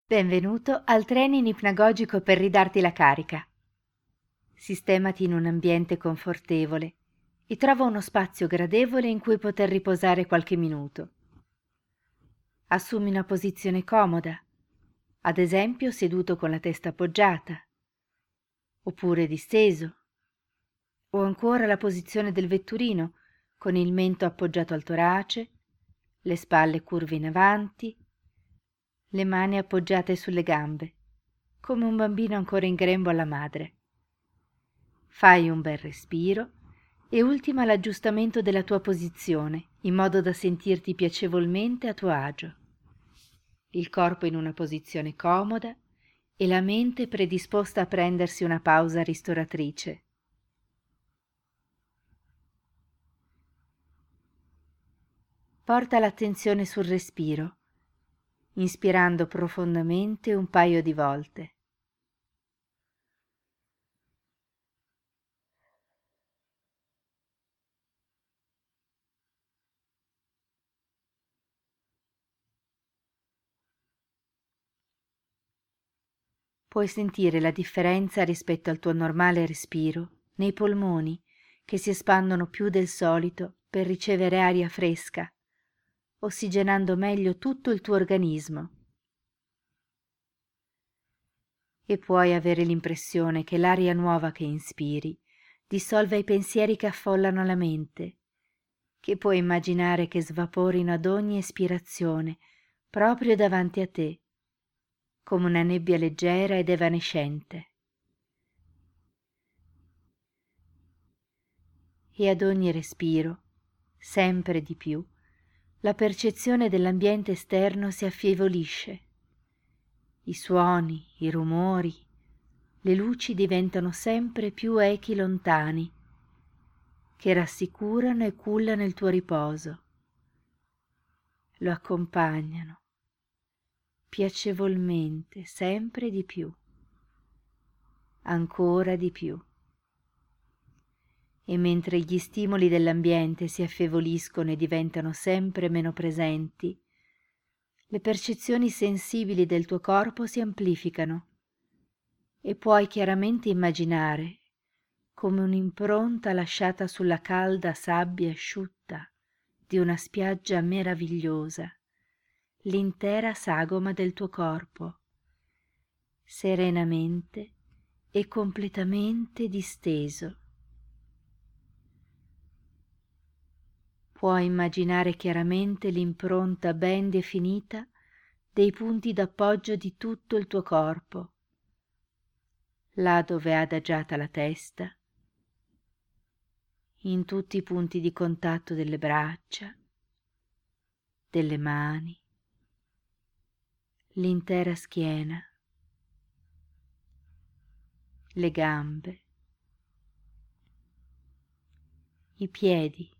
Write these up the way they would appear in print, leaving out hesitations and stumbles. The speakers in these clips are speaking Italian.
Benvenuto al training ipnagogico per ridarti la carica. Sistemati in un ambiente confortevole e trova uno spazio gradevole in cui poter riposare qualche minuto. Assumi una posizione comoda, ad esempio seduto con la testa appoggiata, oppure disteso, o ancora la posizione del vetturino con il mento appoggiato al torace, le spalle curve in avanti, le mani appoggiate sulle gambe, come un bambino ancora in grembo alla madre. Fai un bel respiro e ultima l'aggiustamento della tua posizione, in modo da sentirti piacevolmente a tuo agio. Il corpo in una posizione comoda e la mente predisposta a prendersi una pausa ristoratrice. Porta l'attenzione sul respiro, inspirando profondamente un paio di volte. Puoi sentire la differenza rispetto al tuo normale respiro nei polmoni che si espandono più del solito per ricevere aria fresca, ossigenando meglio tutto il tuo organismo. E puoi avere l'impressione che l'aria nuova che inspiri dissolva i pensieri che affollano la mente, che puoi immaginare che svaporino ad ogni espirazione proprio davanti a te, come una nebbia leggera ed evanescente. E ad ogni respiro, sempre di più, la percezione dell'ambiente esterno si affievolisce. I suoni, i rumori, le luci diventano sempre più echi lontani, che rassicurano e cullano il tuo riposo. Lo accompagnano, piacevolmente, sempre di più, ancora di più. E mentre gli stimoli dell'ambiente si affievoliscono e diventano sempre meno presenti, le percezioni sensibili del tuo corpo si amplificano e puoi chiaramente immaginare come un'impronta lasciata sulla calda sabbia asciutta di una spiaggia meravigliosa, l'intera sagoma del tuo corpo, serenamente e completamente disteso. Puoi immaginare chiaramente l'impronta ben definita dei punti d'appoggio di tutto il tuo corpo, là dove è adagiata la testa, in tutti i punti di contatto delle braccia, delle mani, l'intera schiena, le gambe, i piedi.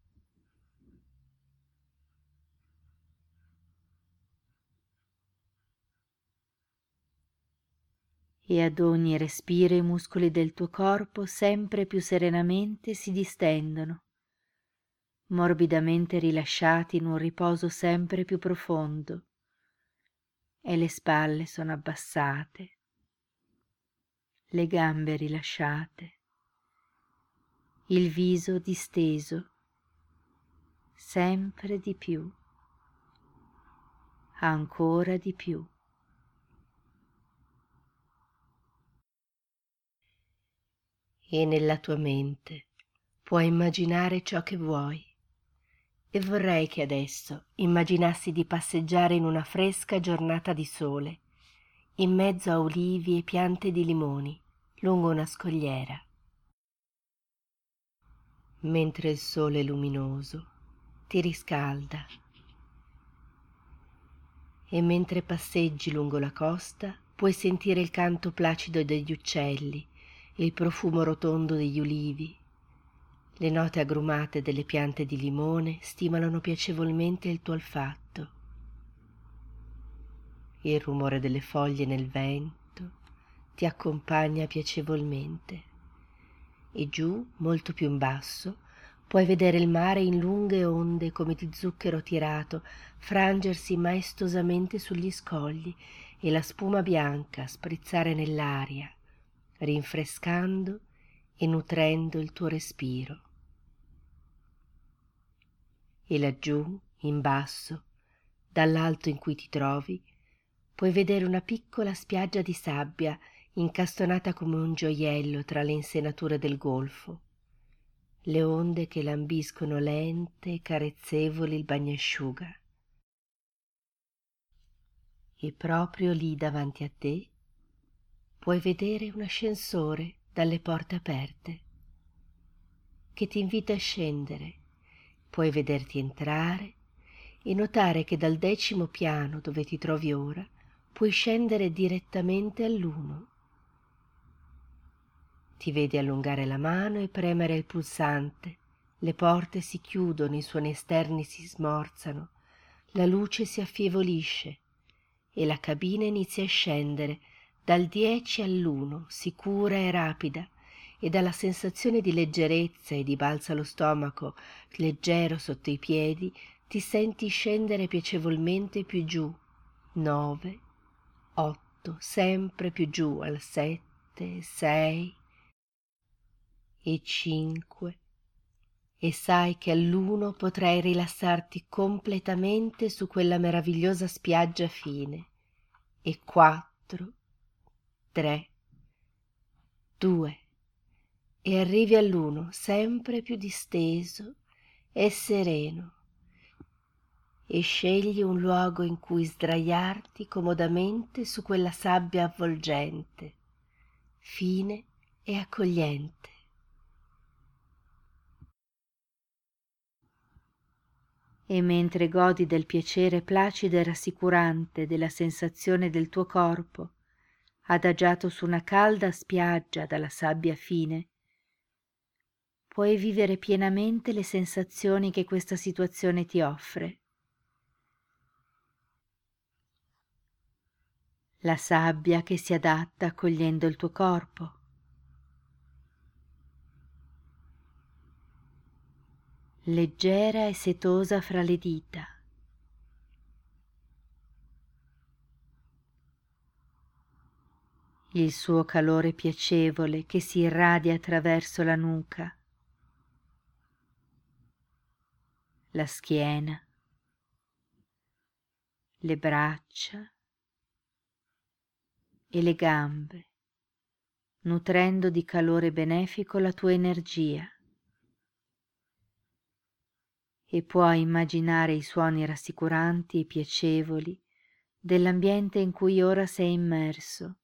E ad ogni respiro i muscoli del tuo corpo sempre più serenamente si distendono, morbidamente rilasciati in un riposo sempre più profondo, e le spalle sono abbassate, le gambe rilasciate, il viso disteso, sempre di più, ancora di più. E nella tua mente puoi immaginare ciò che vuoi. E vorrei che adesso immaginassi di passeggiare in una fresca giornata di sole, in mezzo a ulivi e piante di limoni, lungo una scogliera. Mentre il sole luminoso ti riscalda. E mentre passeggi lungo la costa puoi sentire il canto placido degli uccelli, il profumo rotondo degli ulivi. Le note agrumate delle piante di limone stimolano piacevolmente il tuo olfatto. Il rumore delle foglie nel vento ti accompagna piacevolmente. E giù, molto più in basso, puoi vedere il mare in lunghe onde come di zucchero tirato frangersi maestosamente sugli scogli e la spuma bianca sprizzare nell'aria, rinfrescando e nutrendo il tuo respiro. E laggiù, in basso, dall'alto in cui ti trovi, puoi vedere una piccola spiaggia di sabbia incastonata come un gioiello tra le insenature del golfo, le onde che lambiscono lente e carezzevoli il bagnasciuga. E proprio lì davanti a te puoi vedere un ascensore dalle porte aperte che ti invita a scendere. Puoi vederti entrare e notare che dal 10° piano dove ti trovi ora puoi scendere direttamente all'1. Ti vedi allungare la mano e premere il pulsante, le porte si chiudono, i suoni esterni si smorzano, la luce si affievolisce e la cabina inizia a scendere dal 10 all'1, sicura e rapida, e dalla sensazione di leggerezza e di balza allo stomaco leggero sotto i piedi ti senti scendere piacevolmente più giù, 9, 8, sempre più giù al 7, 6 e 5, e sai che all'1 potrai rilassarti completamente su quella meravigliosa spiaggia fine, e 4, 3, 2, e arrivi all'1 sempre più disteso e sereno, e scegli un luogo in cui sdraiarti comodamente su quella sabbia avvolgente, fine e accogliente. E mentre godi del piacere placido e rassicurante della sensazione del tuo corpo, adagiato su una calda spiaggia dalla sabbia fine, puoi vivere pienamente le sensazioni che questa situazione ti offre. La sabbia che si adatta accogliendo il tuo corpo, leggera e setosa fra le dita, il suo calore piacevole che si irradia attraverso la nuca, la schiena, le braccia e le gambe, nutrendo di calore benefico la tua energia. E puoi immaginare i suoni rassicuranti e piacevoli dell'ambiente in cui ora sei immerso,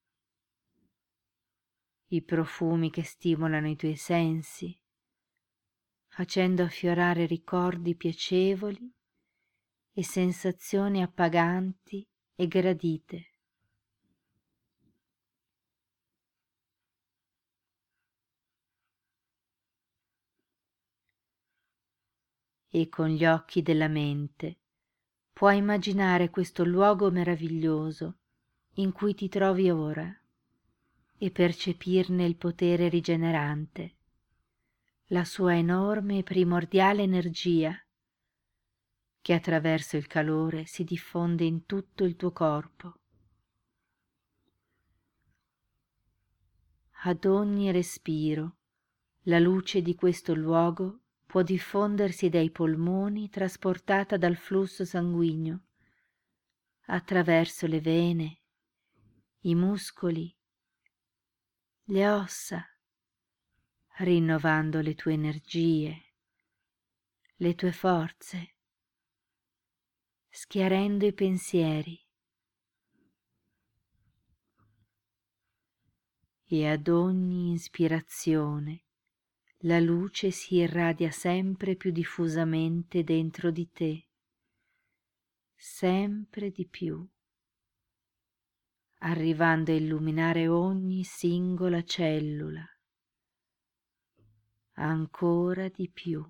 i profumi che stimolano i tuoi sensi, facendo affiorare ricordi piacevoli e sensazioni appaganti e gradite. E con gli occhi della mente puoi immaginare questo luogo meraviglioso in cui ti trovi ora e percepirne il potere rigenerante, la sua enorme e primordiale energia che attraverso il calore si diffonde in tutto il tuo corpo. Ad ogni respiro la luce di questo luogo può diffondersi dai polmoni trasportata dal flusso sanguigno attraverso le vene, i muscoli, le ossa, rinnovando le tue energie, le tue forze, schiarendo i pensieri, e ad ogni ispirazione la luce si irradia sempre più diffusamente dentro di te, sempre di più, arrivando a illuminare ogni singola cellula, ancora di più.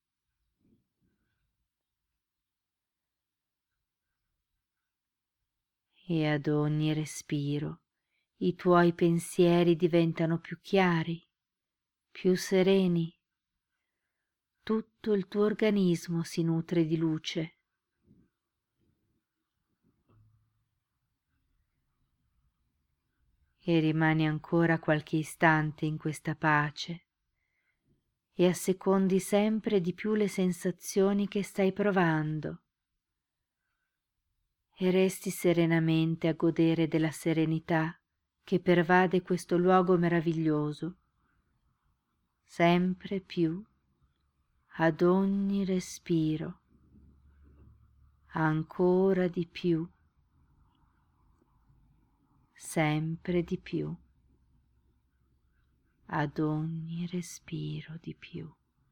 E ad ogni respiro i tuoi pensieri diventano più chiari, più sereni, tutto il tuo organismo si nutre di luce. e rimani ancora qualche istante in questa pace e assecondi sempre di più le sensazioni che stai provando e resti serenamente a godere della serenità che pervade questo luogo meraviglioso, sempre più ad ogni respiro, ancora di più, sempre di più, ad ogni respiro di più.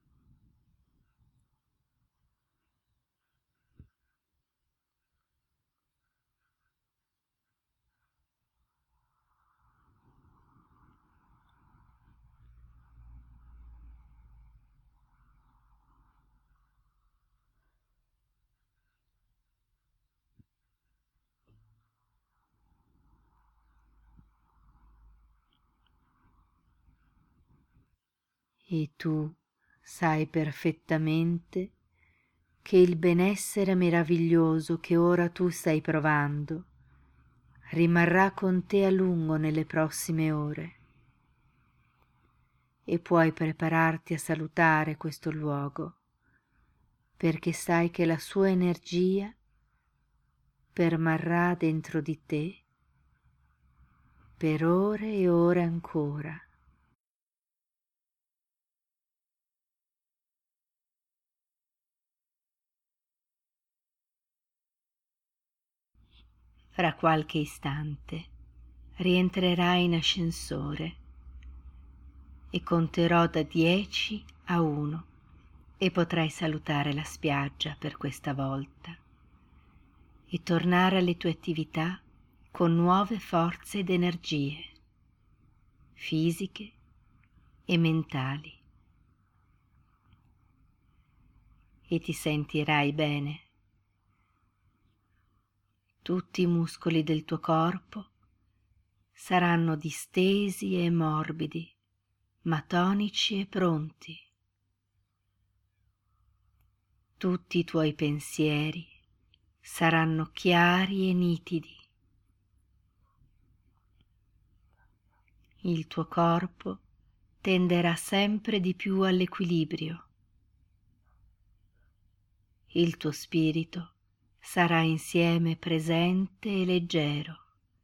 E tu sai perfettamente che il benessere meraviglioso che ora tu stai provando rimarrà con te a lungo nelle prossime ore e puoi prepararti a salutare questo luogo perché sai che la sua energia permarrà dentro di te per ore e ore ancora. Fra qualche istante rientrerai in ascensore e conterò da 10 a 1 e potrai salutare la spiaggia per questa volta e tornare alle tue attività con nuove forze ed energie fisiche e mentali e ti sentirai bene. Tutti i muscoli del tuo corpo saranno distesi e morbidi, ma tonici e pronti. Tutti i tuoi pensieri saranno chiari e nitidi. Il tuo corpo tenderà sempre di più all'equilibrio. Il tuo spirito sarà insieme presente e leggero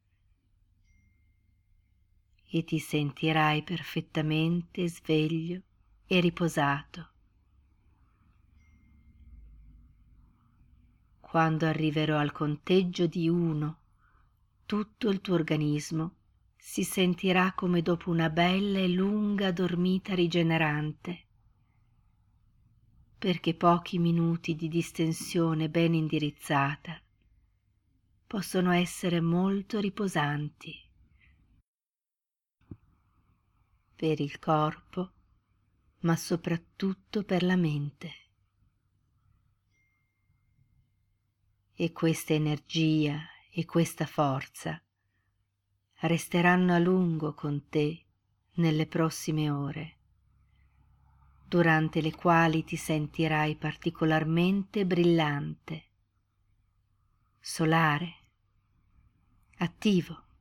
e ti sentirai perfettamente sveglio e riposato. Quando arriverò al conteggio di 1, tutto il tuo organismo si sentirà come dopo una bella e lunga dormita rigenerante, perché pochi minuti di distensione ben indirizzata possono essere molto riposanti per il corpo, ma soprattutto per la mente. E questa energia e questa forza resteranno a lungo con te nelle prossime ore, durante le quali ti sentirai particolarmente brillante, solare, attivo.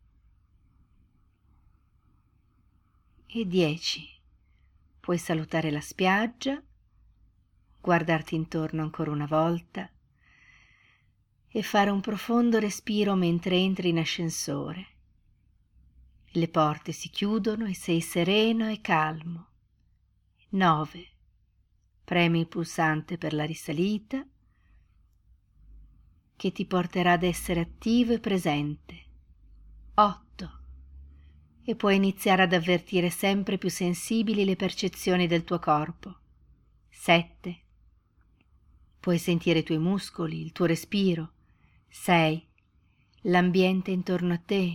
E 10. Puoi salutare la spiaggia, guardarti intorno ancora una volta e fare un profondo respiro mentre entri in ascensore. Le porte si chiudono e sei sereno e calmo. 9. Premi il pulsante per la risalita che ti porterà ad essere attivo e presente. 8. E puoi iniziare ad avvertire sempre più sensibili le percezioni del tuo corpo. 7. Puoi sentire i tuoi muscoli, il tuo respiro. 6. L'ambiente intorno a te.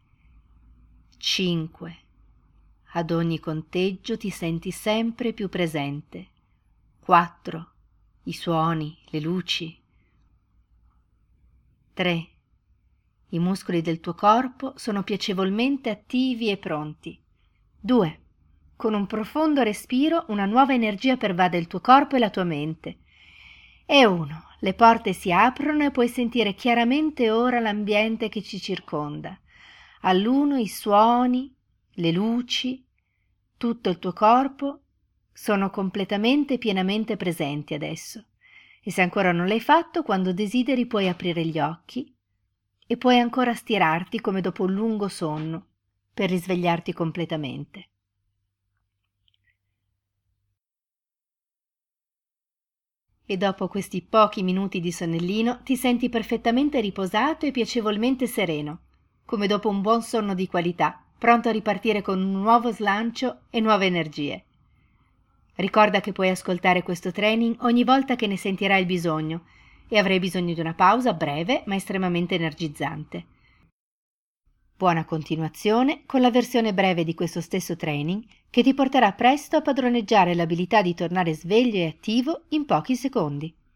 5. Ad ogni conteggio ti senti sempre più presente. 4. I suoni, le luci. 3. I muscoli del tuo corpo sono piacevolmente attivi e pronti. 2. Con un profondo respiro una nuova energia pervade il tuo corpo e la tua mente. E 1. Le porte si aprono e puoi sentire chiaramente ora l'ambiente che ci circonda. All'uno i suoni, le luci, tutto il tuo corpo sono completamente e pienamente presenti adesso. E se ancora non l'hai fatto, quando desideri puoi aprire gli occhi e puoi ancora stirarti come dopo un lungo sonno per risvegliarti completamente. E dopo questi pochi minuti di sonnellino ti senti perfettamente riposato e piacevolmente sereno, come dopo un buon sonno di qualità, pronto a ripartire con un nuovo slancio e nuove energie. Ricorda che puoi ascoltare questo training ogni volta che ne sentirai il bisogno e avrai bisogno di una pausa breve ma estremamente energizzante. Buona continuazione con la versione breve di questo stesso training che ti porterà presto a padroneggiare l'abilità di tornare sveglio e attivo in pochi secondi.